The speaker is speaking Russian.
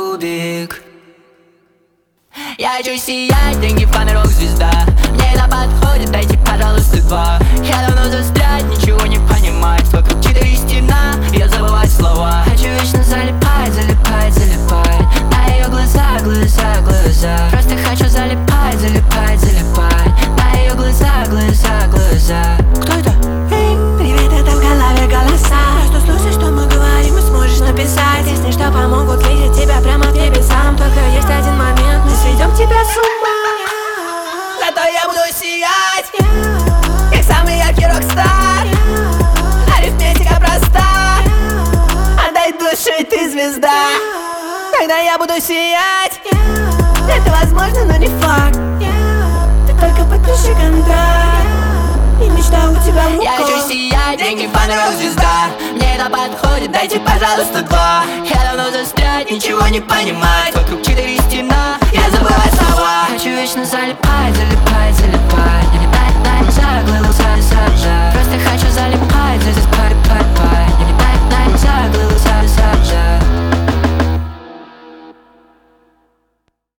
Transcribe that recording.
Рубик. Я хочу сиять, деньги, фаны, рок-звезда. Мне это подходит, дайте, пожалуйста, два. Я давно застрять, ничего не понимать. Вокруг четыре стена, я забывать слова. Хочу вечно залипать, залипать, залипать на ее глаза, глаза, глаза. Просто хочу залипать, залипать, залипать на ее глаза, глаза, глаза. Кто это? Эй, привет, это в голове голоса. Просто слушай, что мы говорим, и сможешь написать песни, что помогут видеть тебя прямо к небесам. Только есть один момент, мы сведем тебя с ума. Зато я буду сиять, как самый яркий рок-стар. Арифметика проста, отдай душу, ты звезда. Тогда я буду сиять. Это возможно, но не факт. Ты только подпиши контракт, и мечта у тебя в руках. Я хочу сиять, деньги, фаны, рок-звезда. Мне это подходит, дайте, пожалуйста, два. Я давно застрять, ничего не понимать. Вокруг четыре стена, я забывать слова. Хочу вечно залипать, залипать, залипать на глаза, глаза.